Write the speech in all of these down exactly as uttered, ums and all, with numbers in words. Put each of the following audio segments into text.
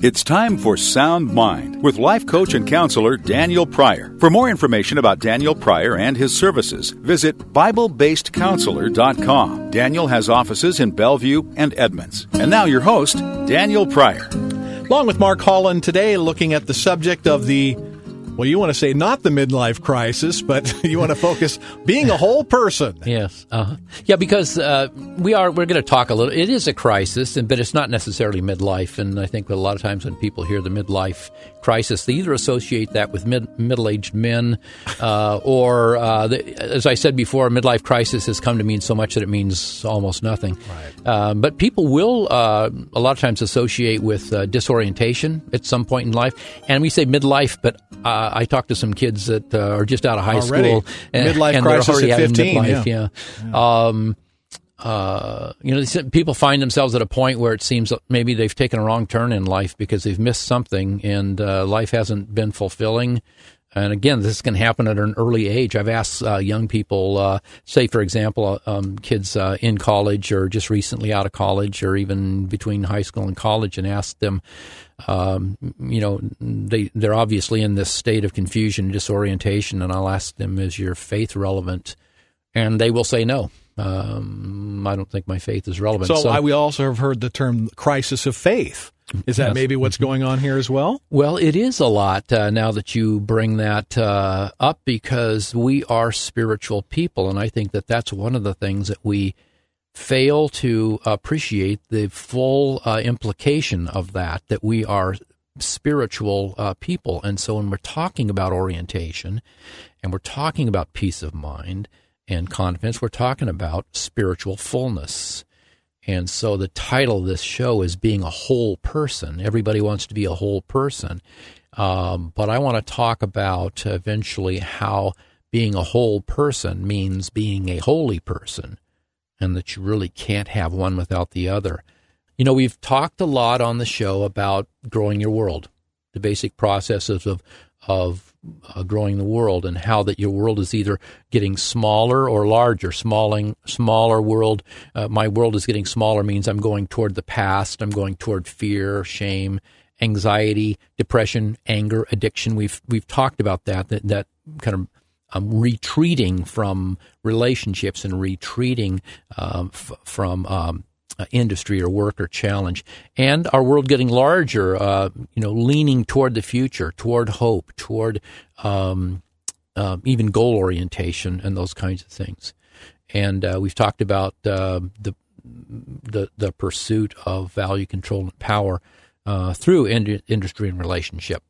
It's time for Sound Mind with life coach and counselor Daniel Pryor. For more information about Daniel Pryor and his services, visit Bible Based Counselor dot com. Daniel has offices in Bellevue and Edmonds. And now your host, Daniel Pryor. Along with Mark Holland today, looking at the subject of the, well, you want to say not the midlife crisis, but you want to focus being a whole person. Yes. Uh-huh. Yeah, because uh, we are, we're going to talk a little, it is a crisis, but it's not necessarily midlife. And I think a lot of times when people hear the midlife crisis, they either associate that with mid, middle-aged men uh, or, uh, the, as I said before, midlife crisis has come to mean so much that it means almost nothing. Right. Uh, but people will uh, a lot of times associate with uh, disorientation at some point in life. And we say midlife, but uh, I talked to some kids that uh, are just out of high already. school. And, midlife and crisis they're already at fifteen, midlife, yeah. yeah. yeah. Um, Uh, you know, people find themselves at a point where it seems maybe they've taken a wrong turn in life because they've missed something and uh, life hasn't been fulfilling. And again, this can happen at an early age. I've asked uh, young people, uh, say, for example, um, kids uh, in college or just recently out of college or even between high school and college and asked them, um, you know, they, they're obviously in this state of confusion and disorientation. And I'll ask them, is your faith relevant? And they will say no. Um, I don't think my faith is relevant. So, so I, we also have heard the term crisis of faith. Is that yes. maybe what's going on here as well? Well, it is a lot uh, now that you bring that uh, up because we are spiritual people. And I think that that's one of the things that we fail to appreciate, the full uh, implication of that, that we are spiritual uh, people. And so when we're talking about orientation and we're talking about peace of mind and confidence, we're talking about spiritual fullness. And so the title of this show is Being a Whole Person. Everybody wants to be a whole person. Um, but I want to talk about eventually how being a whole person means being a holy person, and that you really can't have one without the other. You know, we've talked a lot on the show about growing your world, the basic processes of of uh, growing the world, and how that your world is either getting smaller or larger. Smalling, smaller world. Uh, my world is getting smaller means I'm going toward the past. I'm going toward fear, shame, anxiety, depression, anger, addiction. We've we've talked about that. That that kind of um, retreating from relationships and retreating um, f- from. Um, Uh, industry or work or challenge, and our world getting larger, uh, you know, leaning toward the future, toward hope, toward um, uh, even goal orientation and those kinds of things. And uh, we've talked about uh, the, the the pursuit of value, control, and power uh, through ind- industry and relationship.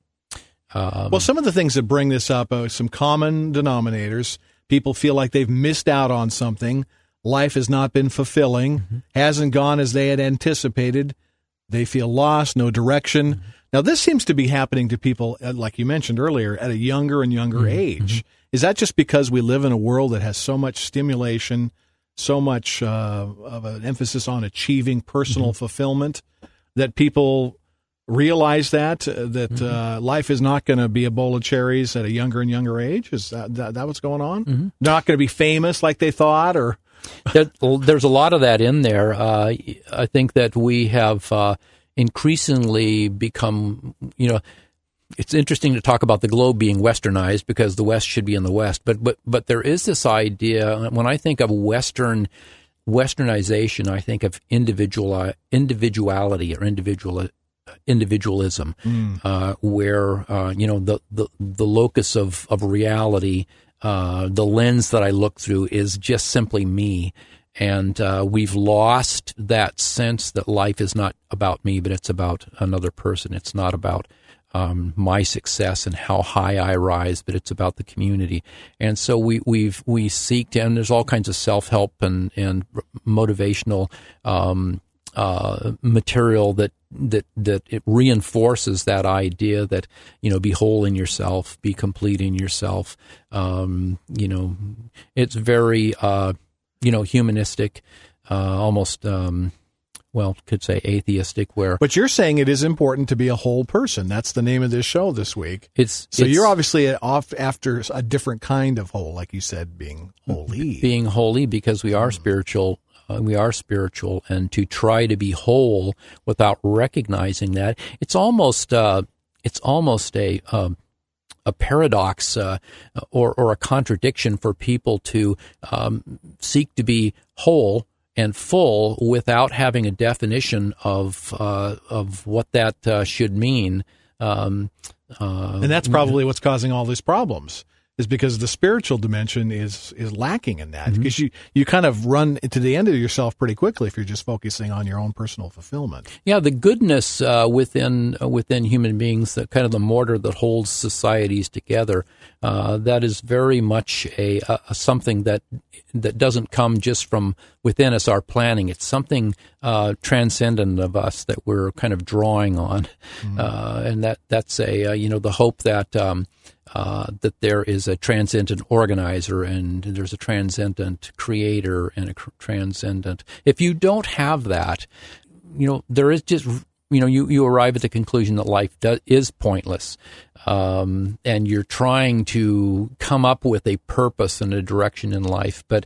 Um, well, some of the things that bring this up are some common denominators. People feel like they've missed out on something. Life has not been fulfilling, mm-hmm. hasn't gone as they had anticipated. They feel lost, no direction. Mm-hmm. Now, this seems to be happening to people, like you mentioned earlier, at a younger and younger mm-hmm. age. Mm-hmm. Is that just because we live in a world that has so much stimulation, so much uh, of an emphasis on achieving personal mm-hmm. fulfillment, that people realize that, uh, that mm-hmm. uh, life is not going to be a bowl of cherries at a younger and younger age? Is that, that, that what's going on? Mm-hmm. Not going to be famous like they thought, or... there, there's a lot of that in there. Uh, I think that we have uh, increasingly become, you know, it's interesting to talk about the globe being westernized because the West should be in the West. But but but there is this idea, when I think of Western westernization, I think of individual individuality or individual individualism, mm. uh, where uh, you know the, the the locus of of reality. Uh, the lens that I look through is just simply me. And uh, we've lost that sense that life is not about me, but it's about another person. It's not about um, my success and how high I rise, but it's about the community. And so we we've we seek to, and there's all kinds of self-help and, and motivational um, uh, material that that that it reinforces that idea that, you know, be whole in yourself, be complete in yourself. Um, you know, it's very, uh, you know, humanistic, uh, almost, um, well, could say atheistic, where... But you're saying it is important to be a whole person. That's the name of this show this week. It's So it's, you're obviously off after a different kind of whole, like you said, being holy. Being holy, because we are spiritual uh, we are spiritual, and to try to be whole without recognizing that, it's almost uh, it's almost a um, a paradox uh, or or a contradiction for people to um, seek to be whole and full without having a definition of uh, of what that uh, should mean. Um, uh, and that's probably what's causing all these problems, is because the spiritual dimension is is lacking in that. Mm-hmm. Because you, you kind of run to the end of yourself pretty quickly if you're just focusing on your own personal fulfillment. Yeah, the goodness uh, within uh, within human beings, the kind of the mortar that holds societies together, uh, that is very much a, a, a something that that doesn't come just from within us, our planning. It's something uh, transcendent of us that we're kind of drawing on, mm-hmm. uh, and that that's a uh, you know the hope that. Um, Uh, that there is a transcendent organizer and there's a transcendent creator and a transcendent. If you don't have that, you know, there is just, you know, you, you arrive at the conclusion that life does, is pointless. Um, and you're trying to come up with a purpose and a direction in life, but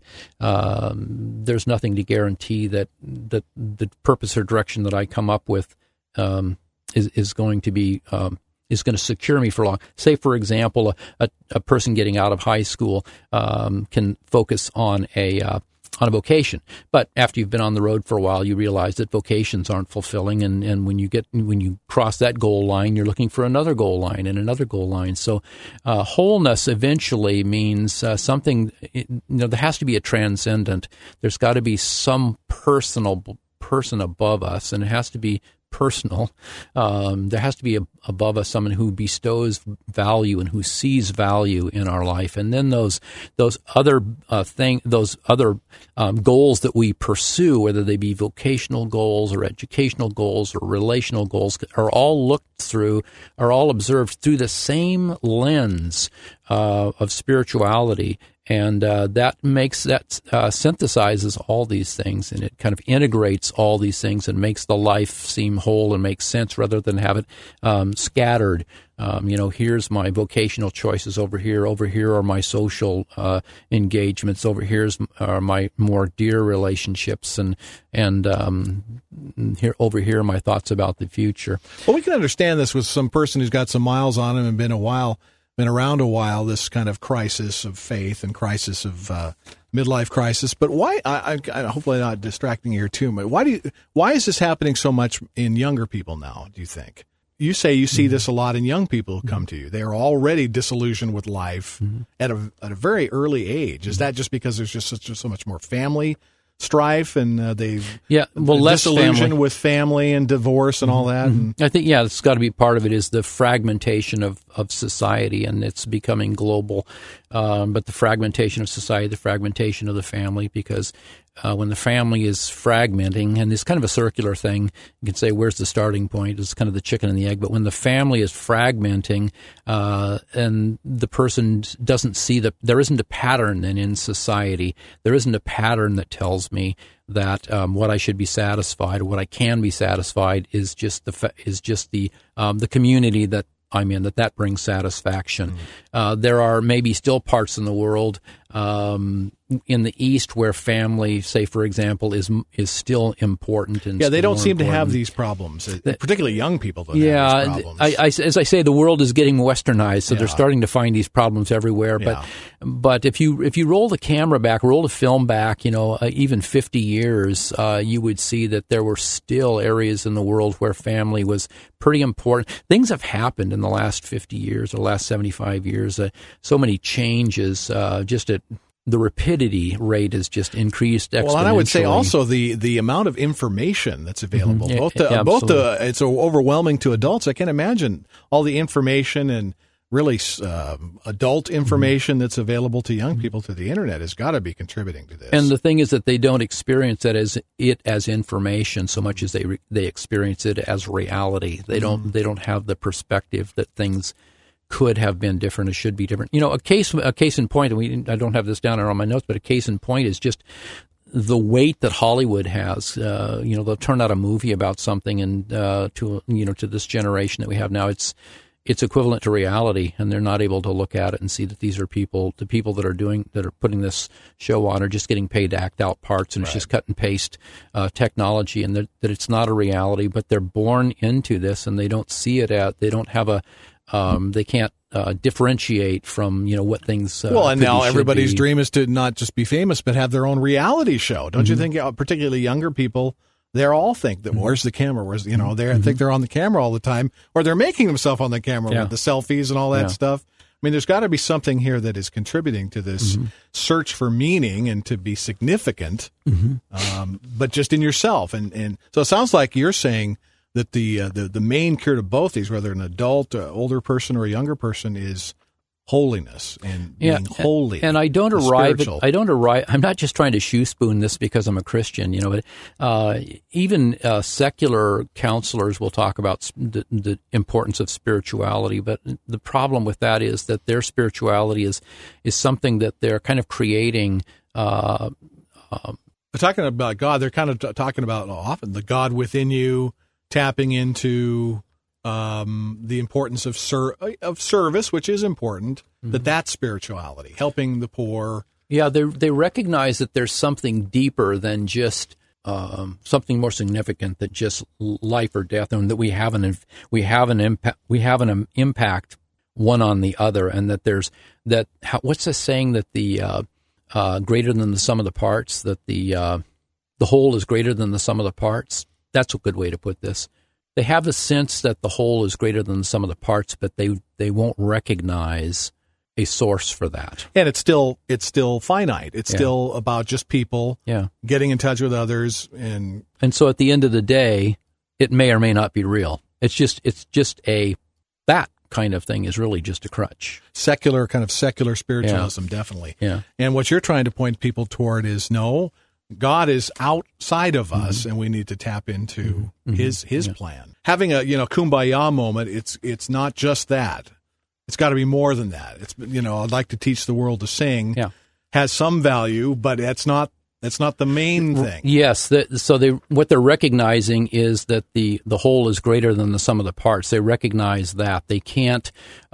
um, there's nothing to guarantee that, that the purpose or direction that I come up with um, is, is going to be um, is going to secure me for long. Say, for example, a, a, a person getting out of high school um, can focus on a uh, on a vocation, but after you've been on the road for a while, you realize that vocations aren't fulfilling, and, and when you get when you cross that goal line, you're looking for another goal line and another goal line. So, uh, wholeness eventually means uh, something. You know, there has to be a transcendent. There's got to be some personal person above us, and it has to be personal. Um, there has to be a, above us someone who bestows value and who sees value in our life, and then those those other uh, thing, those other um, goals that we pursue, whether they be vocational goals or educational goals or relational goals, are all looked through, are all observed through the same lens uh, of spirituality. And uh, that makes that uh, synthesizes all these things, and it kind of integrates all these things and makes the life seem whole and makes sense rather than have it um, scattered. Um, you know, here's my vocational choices over here. Over here are my social uh, engagements. Over here's are my more dear relationships, and and um, here over here are my thoughts about the future. Well, we can understand this with some person who's got some miles on him and been a while. Been around a while, this kind of crisis of faith and crisis of uh, midlife crisis. But why? I, I, I hopefully not distracting you here too much. Why do? You, why is this happening so much in younger people now? Do you think? You say you see mm-hmm. this a lot in young people who come mm-hmm. to you. They are already disillusioned with life mm-hmm. at a at a very early age. Is mm-hmm. that just because there's just such, so much more family strife, and uh, they yeah, well, less disillusion family. with family and divorce and all that? Mm-hmm. And, I think, yeah, it's got to be part of it is the fragmentation of, of society, and it's becoming global. Um, but the fragmentation of society, the fragmentation of the family, because uh, when the family is fragmenting, and it's kind of a circular thing, you can say, where's the starting point? It's kind of the chicken and the egg. But when the family is fragmenting uh, and the person doesn't see the, there isn't a pattern then in society. There isn't a pattern that tells me that um, what I should be satisfied or what I can be satisfied is just the is just the um, the community that I'm in, that that brings satisfaction. Mm-hmm. Uh, there are maybe still parts in the world um, in the East where family, say, for example, is is still important. And yeah, they don't seem important. to have these problems, particularly young people don't yeah, have these problems. I, I, as I say, the world is getting westernized, so yeah. they're starting to find these problems everywhere. Yeah. But but if you if you roll the camera back, roll the film back, you know, uh, even fifty years, uh, you would see that there were still areas in the world where family was pretty important. Things have happened in the last fifty years or last seventy-five years. Uh, so many changes, uh, just at the rapidity rate has just increased exponentially. Well, and I would say also the, the amount of information that's available. Mm-hmm. Both the, yeah, both the, it's overwhelming to adults. I can't imagine all the information and really uh, adult information mm-hmm. that's available to young people through the internet has got to be contributing to this. And the thing is that they don't experience it as it as information so much as they re, they experience it as reality. They don't mm-hmm. they don't have the perspective that things could have been different or should be different. You know, a case a case in point, and we I don't have this down on my notes, but a case in point is just the weight that Hollywood has. Uh, you know, they'll turn out a movie about something, and uh, to you know to this generation that we have now, it's it's equivalent to reality, and they're not able to look at it and see that these are people, the people that are doing, that are putting this show on are just getting paid to act out parts, and right. It's just cut and paste uh, technology, and that, that it's not a reality, but they're born into this, and they don't see it at, they don't have a, um, they can't uh, differentiate from, you know, what things uh, Well, and now be, everybody's be. dream is to not just be famous, but have their own reality show. Don't mm-hmm. you think, uh, particularly younger people, they all think that, where's the camera? Where's, you know, they mm-hmm. think they're on the camera all the time, or they're making themselves on the camera yeah. with the selfies and all that yeah. stuff. I mean, there's got to be something here that is contributing to this mm-hmm. search for meaning and to be significant, mm-hmm. um, but just in yourself. And, and so it sounds like you're saying that the, uh, the, the main cure to both these, whether an adult, uh, older person, or a younger person, is holiness and yeah, being holy. And I don't arrive at, I don't arrive, I'm not just trying to shoe spoon this because I'm a Christian, you know, but uh, even uh, secular counselors will talk about the, the importance of spirituality, but the problem with that is that their spirituality is, is something that they're kind of creating. Uh, um, they're talking about God, they're kind of t- talking about often the God within you, tapping into Um, the importance of ser- of service, which is important, mm-hmm. that that's spirituality, helping the poor. Yeah, they they recognize that there's something deeper than just um, something more significant than just life or death, and that we have an we have an impact we have an impact one on the other, and that there's that. How, what's the saying that the uh, uh, greater than the sum of the parts, that the uh, the whole is greater than the sum of the parts. That's a good way to put this. They have a sense that the whole is greater than the sum of the parts, but they they won't recognize a source for that. And it's still it's still finite. It's yeah. still about just people yeah. getting in touch with others, and and so at the end of the day, it may or may not be real. It's just it's just a that kind of thing is really just a crutch. Secular kind of secular spiritualism, yeah. definitely. Yeah. And what you're trying to point people toward is no. God is outside of us, mm-hmm. and we need to tap into mm-hmm. His His yeah. plan. Having a you know kumbaya moment, it's it's not just that. It's got to be more than that. It's you know I'd like to teach the world to sing. Yeah. Has some value, but that's not that's not the main thing. Yes. The, so they what they're recognizing is that the the whole is greater than the sum of the parts. They recognize that they can't.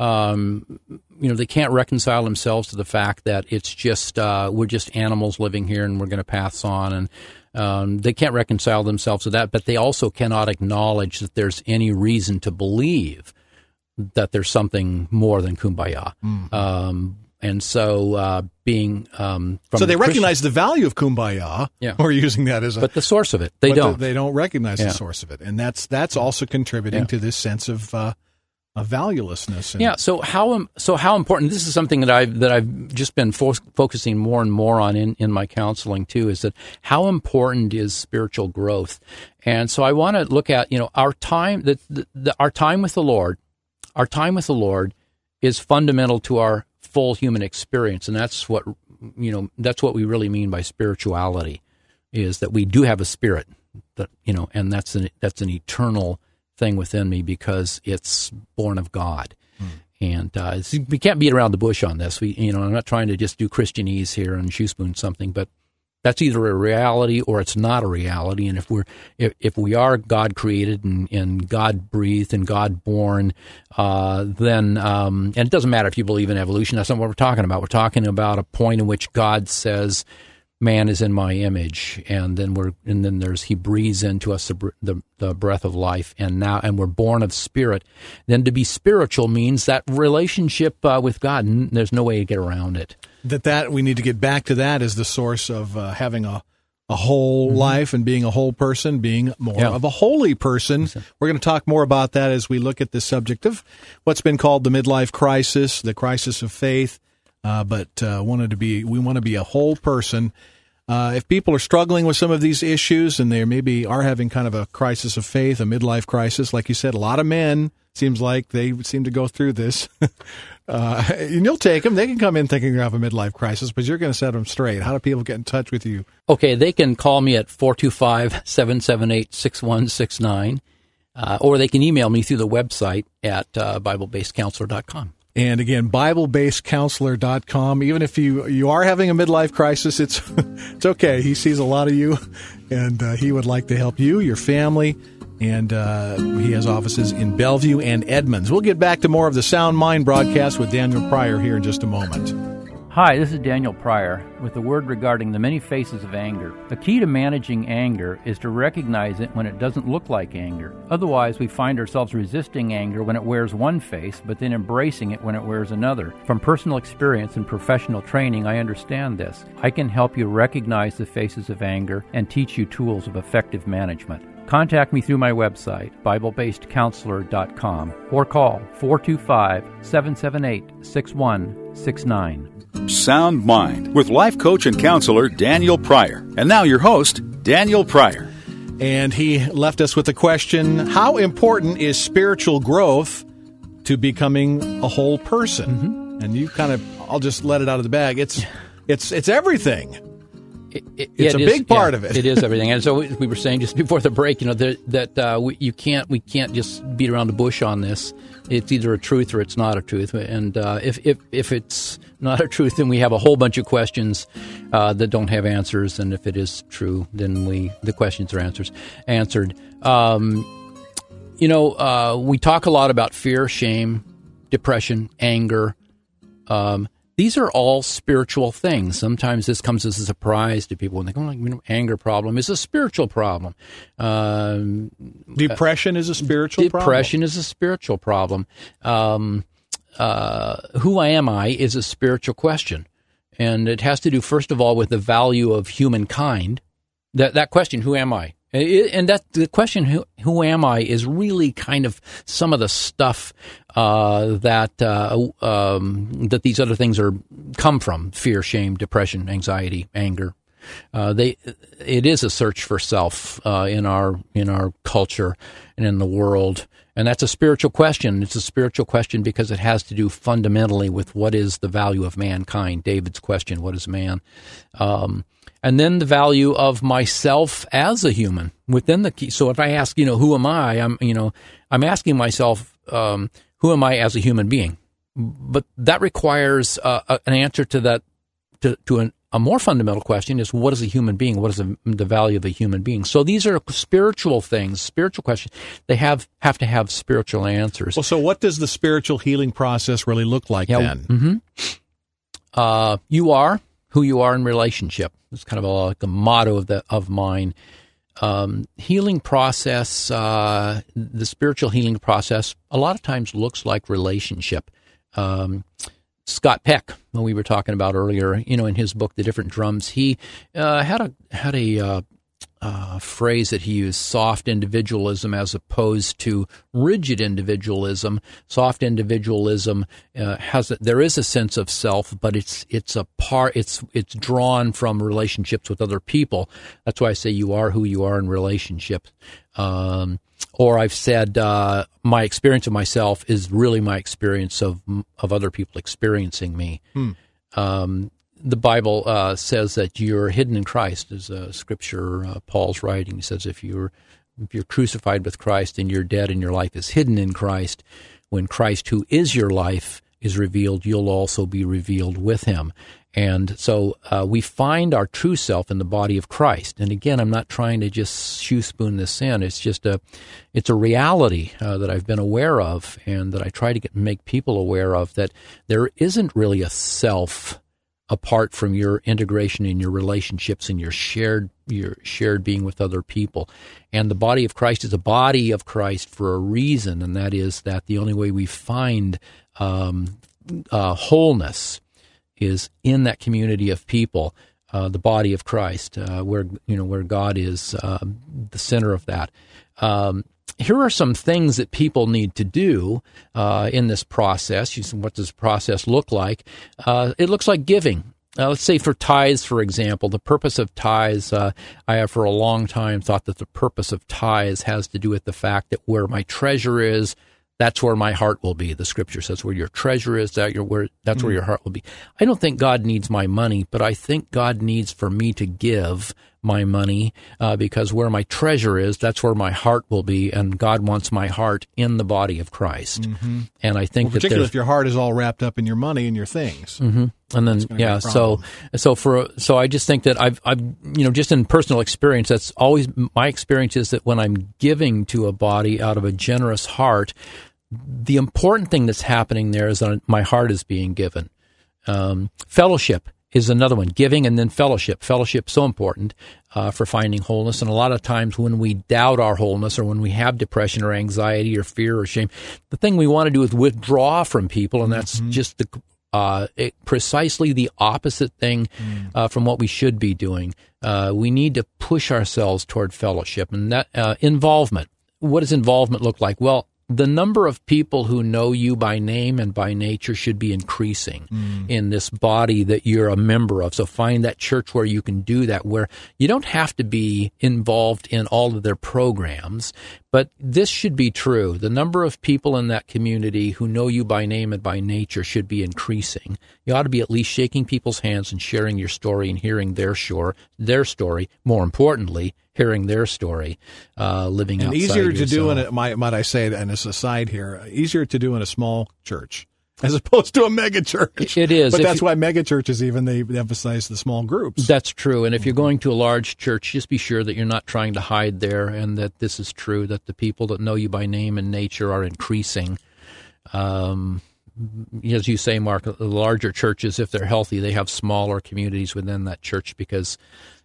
Um, You know, they can't reconcile themselves to the fact that it's just uh, we're just animals living here and we're going to pass on, and um, they can't reconcile themselves to that. But they also cannot acknowledge that there's any reason to believe that there's something more than kumbaya. Mm-hmm. Um, and so, uh, being um, from so they the recognize the value of kumbaya. Yeah. Or using that as a but the source of it they don't. The, they don't recognize yeah. the source of it, and that's that's also contributing yeah. to this sense of. Uh, Of valuelessness. And yeah. So how so how important? This is something that I've that I've just been fo- focusing more and more on in, in my counseling too. Is that how important is spiritual growth? And so I want to look at you know our time that the, the, our time with the Lord, our time with the Lord is fundamental to our full human experience, and that's what you know that's what we really mean by spirituality, is that we do have a spirit that you know, and that's an that's an eternal thing within me because it's born of God. Mm. And uh, we can't beat around the bush on this. We, you know, I'm not trying to just do Christianese here and shoe spoon something, but that's either a reality or it's not a reality. And if we're if, if we are God created and, and God breathed and God born, uh, then um, and it doesn't matter if you believe in evolution. That's not what we're talking about. We're talking about a point in which God says, "Man is in my image," and then we're and then there's He breathes into us the, the the breath of life, and now and we're born of spirit. Then to be spiritual means that relationship uh, with God. And there's no way to get around it. That that we need to get back to that as the source of uh, having a a whole mm-hmm. life and being a whole person, being more yeah. of a holy person. We're going to talk more about that as we look at the subject of what's been called the midlife crisis, the crisis of faith. Uh, but uh, wanted to be, we want to be a whole person. Uh, if people are struggling with some of these issues and they maybe are having kind of a crisis of faith, a midlife crisis, like you said, a lot of men seems like they seem to go through this. uh, and you'll take them; they can come in thinking they have a midlife crisis, but you're going to set them straight. How do people get in touch with you? Okay, they can call me at four two five, seven seven eight, six one six nine, uh, or they can email me through the website at uh, Bible Based Counselor dot com. And again, Bible Based Counselor dot com. Even if you, you are having a midlife crisis, it's it's okay. He sees a lot of you, and uh, he would like to help you, your family, And uh, he has offices in Bellevue and Edmonds. We'll get back to more of the Sound Mind broadcast with Daniel Pryor here in just a moment. Hi, this is Daniel Pryor with a word regarding the many faces of anger. The key to managing anger is to recognize it when it doesn't look like anger. Otherwise, we find ourselves resisting anger when it wears one face, but then embracing it when it wears another. From personal experience and professional training, I understand this. I can help you recognize the faces of anger and teach you tools of effective management. Contact me through my website, Bible Based Counselor dot com, or call four two five, seven seven eight, six one six nine. Sound Mind with life coach and counselor Daniel Pryor. And now your host, Daniel Pryor. And he left us with the question, how important is spiritual growth to becoming a whole person? Mm-hmm. And you kind of, I'll just let it out of the bag. It's it's it's everything. It, it, it's it a is, big part yeah, of it. It is everything. And so we were saying just before the break, you know, that, that uh, we, you can't we can't just beat around the bush on this. It's either a truth or it's not a truth. And uh, if, if if it's not a truth, then we have a whole bunch of questions uh, that don't have answers. And if it is true, then we the questions are answers answered. Um, you know, uh, we talk a lot about fear, shame, depression, anger. Um, These are all spiritual things. Sometimes this comes as a surprise to people when they go, oh, you know, anger problem is a spiritual problem. Um, depression uh, is a spiritual depression problem. Depression is a spiritual problem. Um, uh, who am I is a spiritual question. And it has to do, first of all, with the value of humankind. That that question, who am I? And that the question, who, who am I, is really kind of some of the stuff uh, that uh, um, that these other things are come from: fear, shame, depression, anxiety, anger. Uh, they it is a search for self uh, in our in our culture and in the world, and that's a spiritual question. It's a spiritual question because it has to do fundamentally with what is the value of mankind. David's question: what is man? Um, And then the value of myself as a human within the key. So if I ask, you know, who am I? I'm, you know, I'm asking myself, um, who am I as a human being? But that requires uh, an answer to that, to, to an, a more fundamental question is, what is a human being? What is the, the value of a human being? So these are spiritual things, spiritual questions. They have, have to have spiritual answers. Well, so what does the spiritual healing process really look like yeah, then? Mm-hmm. Uh, you are who you are in relationship. It's kind of a, like a motto of the of mine. Um, healing process, uh, the spiritual healing process, a lot of times looks like relationship. Um, Scott Peck, who we were talking about earlier, you know, in his book, The Different Drums, he uh, had a had a uh, uh, phrase that he used: soft individualism as opposed to rigid individualism. Soft individualism uh, has a, there is a sense of self, but it's it's a part it's it's drawn from relationships with other people. That's why I say you are who you are in relationships. Um, or I've said uh, my experience of myself is really my experience of of other people experiencing me. Hmm. Um, The Bible uh, says that you're hidden in Christ. As a scripture, uh, Paul's writing, he says, if you're if you're crucified with Christ and you're dead and your life is hidden in Christ, when Christ, who is your life, is revealed, you'll also be revealed with him. And so uh, we find our true self in the body of Christ. And again, I'm not trying to just shoe spoon this in. It's just a, it's a reality uh, that I've been aware of, and that I try to get make people aware of, that there isn't really a self apart from your integration in your relationships and your shared your shared being with other people. And the body of Christ is a body of Christ for a reason, and that is that the only way we find um, uh, wholeness is in that community of people, uh, the body of Christ, uh, where you know where God is uh, the center of that. Um, Here are some things that people need to do uh, in this process. What does the process look like? Uh, it looks like giving. Uh, let's say for tithes, for example, the purpose of tithes, uh, I have for a long time thought that the purpose of tithes has to do with the fact that where my treasure is, that's where my heart will be. The scripture says where your treasure is, that your, where, that's mm. where your heart will be. I don't think God needs my money, but I think God needs for me to give my money, uh, because where my treasure is, that's where my heart will be, and God wants my heart in the body of Christ. Mm-hmm. And I think well, that particularly if your heart is all wrapped up in your money and your things. Mm-hmm. And then, yeah, so so for so I just think that I've I've you know just in personal experience, that's always my experience is that when I'm giving to a body out of a generous heart, the important thing that's happening there is that my heart is being given. Um, fellowship is another one, giving and then fellowship. Fellowship so important uh, for finding wholeness. And a lot of times when we doubt our wholeness or when we have depression or anxiety or fear or shame, the thing we want to do is withdraw from people, and that's mm-hmm. just the uh, it, precisely the opposite thing mm. uh, from what we should be doing. Uh, we need to push ourselves toward fellowship and that uh, involvement. What does involvement look like? Well, the number of people who know you by name and by nature should be increasing mm. in this body that you're a member of. So find that church where you can do that, where you don't have to be involved in all of their programs, but this should be true. The number of people in that community who know you by name and by nature should be increasing. You ought to be at least shaking people's hands and sharing your story and hearing their shore, their story. More importantly, hearing their story, uh, living and outside easier yourself. to do in a, might, might I say, and as a side here, easier to do in a small church as opposed to a mega church. It is, but if that's you, why mega churches even they emphasize the small groups. That's true. And if you're going to a large church, just be sure that you're not trying to hide there, and that this is true. That the people that know you by name and nature are increasing. Um, as you say, Mark, the larger churches, if they're healthy, they have smaller communities within that church because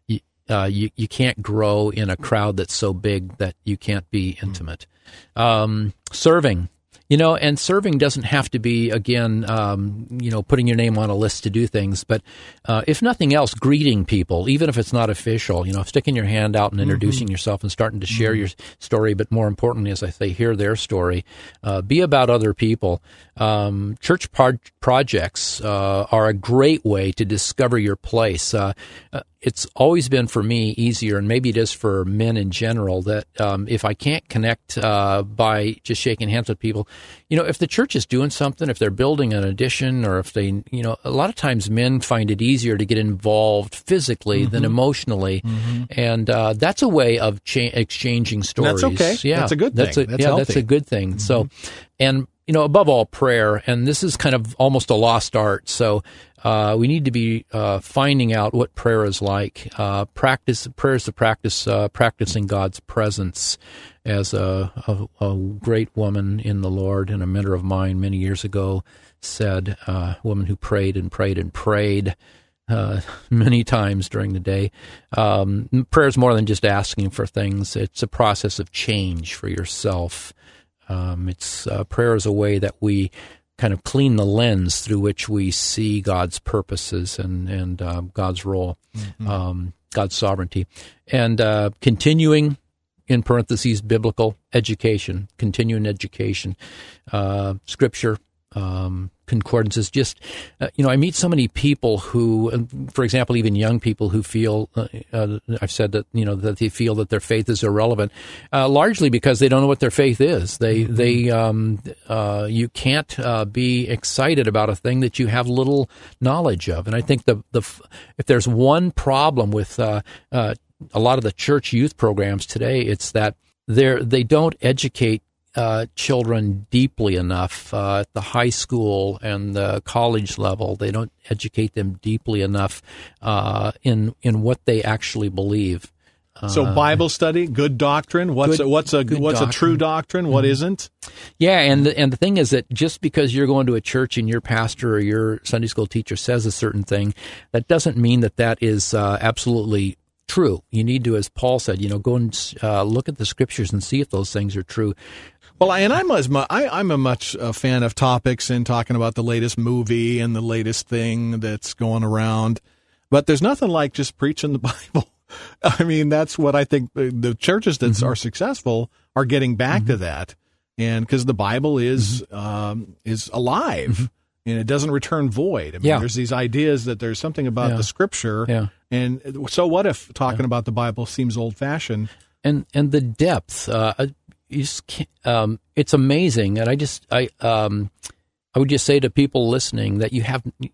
Uh, you, you can't grow in a crowd that's so big that you can't be intimate. Um, serving, you know, and serving doesn't have to be, again, um, you know, putting your name on a list to do things, but uh, if nothing else, greeting people, even if it's not official, you know, sticking your hand out and introducing mm-hmm. yourself and starting to share mm-hmm. your story, but more importantly, as I say, hear their story. Uh, be about other people. Um, church pro- projects uh, are a great way to discover your place. Uh, uh, It's always been for me easier, and maybe it is for men in general, that um, if I can't connect uh, by just shaking hands with people, you know, if the church is doing something, if they're building an addition, or if they, you know, a lot of times men find it easier to get involved physically mm-hmm. than emotionally, mm-hmm. and uh, that's a way of cha- exchanging stories. And that's okay. Yeah, that's a good thing. That's a, that's yeah, healthy. that's a good thing. Mm-hmm. So, and you know, above all, prayer, and this is kind of almost a lost art. So. Uh, we need to be uh, finding out what prayer is like. Uh, practice prayer is the practice uh, practicing God's presence. As a, a, a great woman in the Lord and a mentor of mine many years ago said, uh, a woman who prayed and prayed and prayed uh, many times during the day. Um, prayer is more than just asking for things. It's a process of change for yourself. Um, it's uh, prayer is a way that we kind of clean the lens through which we see God's purposes and, and uh, God's role, mm-hmm. um, God's sovereignty. And uh, continuing, in parentheses, biblical education, continuing education, uh, scripture, um, concordances. Just, uh, you know, I meet so many people who, for example, even young people who feel, uh, uh, I've said that, you know, that they feel that their faith is irrelevant, uh, largely because they don't know what their faith is. They, mm-hmm. they, um, uh, you can't uh, be excited about a thing that you have little knowledge of. And I think the, the, if there's one problem with uh, uh, a lot of the church youth programs today, it's that they're, they don't educate Uh, children deeply enough uh, at the high school and the college level. They don't educate them deeply enough uh, in in what they actually believe. Uh, so Bible study, good doctrine. What's good, a, what's a what's doctrine. a true doctrine? What mm-hmm. isn't? Yeah, and the, and the thing is that just because you're going to a church and your pastor or your Sunday school teacher says a certain thing, that doesn't mean that that is uh, absolutely true. You need to, as Paul said, you know, go and uh, look at the scriptures and see if those things are true. Well, and I'm as mu- I, I'm a much a fan of topics and talking about the latest movie and the latest thing that's going around, but there's nothing like just preaching the Bible. I mean, that's what I think the churches that mm-hmm. are successful are getting back mm-hmm. to that, and because the Bible is mm-hmm. um, is alive mm-hmm. and it doesn't return void. I mean, yeah. there's these ideas that there's something about yeah. the Scripture, yeah. and so what if talking yeah. about the Bible seems old fashioned? And and the depth. Uh, You just can't, um, it's amazing, and I just I um, I would just say to people listening that you have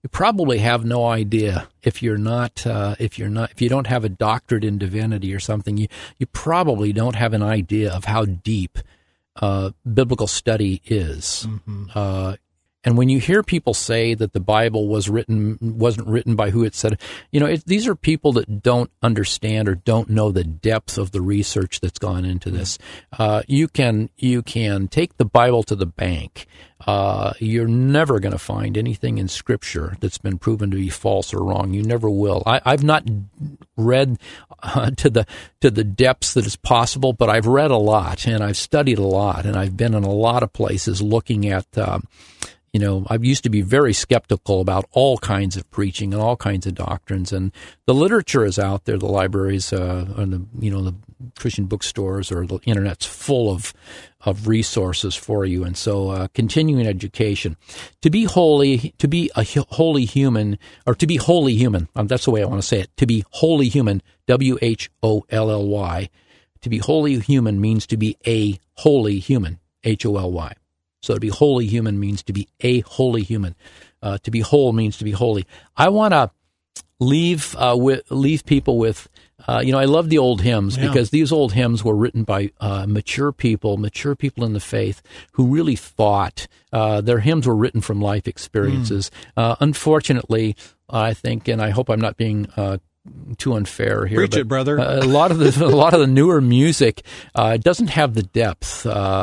you probably have no idea if you're not uh, if you're not if you don't have a doctorate in divinity or something. You you probably don't have an idea of how deep uh, biblical study is. Mm-hmm. Uh, and when you hear people say that the Bible was written wasn't written by who it said, you know, it, these are people that don't understand or don't know the depth of the research that's gone into this. Uh, you can you can take the Bible to the bank. Uh, you're never going to find anything in Scripture that's been proven to be false or wrong. You never will. I, I've not read uh, to the to the depths that is possible, but I've read a lot and I've studied a lot and I've been in a lot of places looking at. Um, You know, I used to be very skeptical about all kinds of preaching and all kinds of doctrines, and the literature is out there. The libraries, uh, and the you know the Christian bookstores or the internet's full of of resources for you. And so, uh, continuing education, to be holy, to be a holy human, or to be wholly human. Um, that's the way I want to say it. To be wholly human, W H O L L Y. To be wholly human means to be a holy human, H O L Y. So to be wholly human means to be a holy human. Uh, to be whole means to be holy. I want to leave uh, with, leave people with, uh, you know, I love the old hymns yeah. because these old hymns were written by uh, mature people, mature people in the faith who really thought. Uh, their hymns were written from life experiences. Mm. Uh, unfortunately, I think, and I hope I'm not being uh, too unfair here. Preach but, it, brother. Uh, a lot of the a lot of the newer music uh, doesn't have the depth.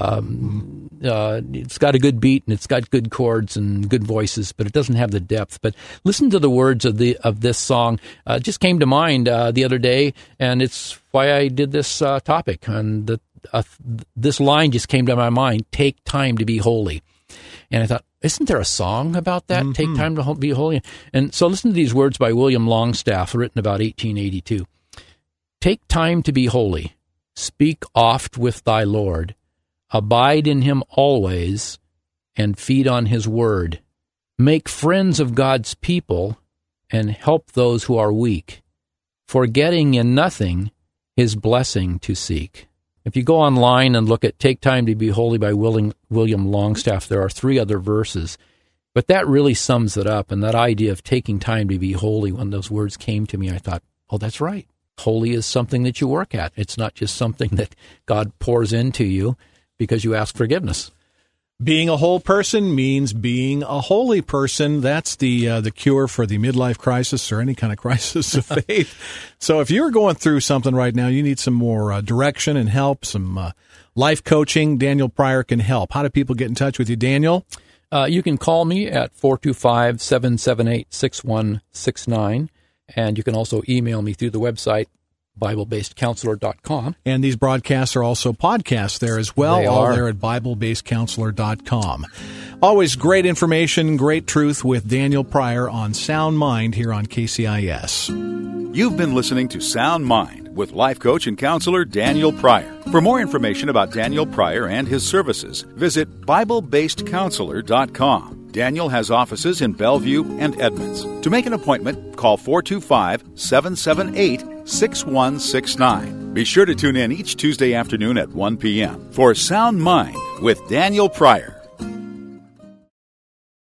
Um, uh, it's got a good beat and it's got good chords and good voices, but it doesn't have the depth. But listen to the words of the of this song. Uh, it just came to mind uh, the other day, and it's why I did this uh, topic. And the, uh, this line just came to my mind: "Take time to be holy." And I thought, isn't there a song about that? Mm-hmm. Take time to be holy. And so listen to these words by William Longstaff, written about eighteen eighty-two. Take time to be holy. Speak oft with thy Lord. Abide in him always, and feed on his word. Make friends of God's people, and help those who are weak, forgetting in nothing his blessing to seek. If you go online and look at Take Time to Be Holy by William, William Longstaff, there are three other verses. But that really sums it up. And that idea of taking time to be holy, when those words came to me, I thought, oh, that's right. Holy is something that you work at. It's not just something that God pours into you because you ask forgiveness. Being a whole person means being a holy person. That's the uh, the cure for the midlife crisis or any kind of crisis of faith. So if you're going through something right now, you need some more uh, direction and help, some uh, life coaching, Daniel Pryor can help. How do people get in touch with you, Daniel? Uh, you can call me at four two five, seven seven eight, six one six nine, and you can also email me through the website, Bible Based Counselor dot com. And these broadcasts are also podcasts there as well. They all are. there at Bible Based Counselor dot com. Always great information, great truth with Daniel Pryor on Sound Mind here on K C I S. You've been listening to Sound Mind with life coach and counselor Daniel Pryor. For more information about Daniel Pryor and his services, visit Bible Based Counselor dot com. Daniel has offices in Bellevue and Edmonds. To make an appointment, call four two five, seven seven eight, six one six nine. Be sure to tune in each Tuesday afternoon at one p.m. for Sound Mind with Daniel Pryor.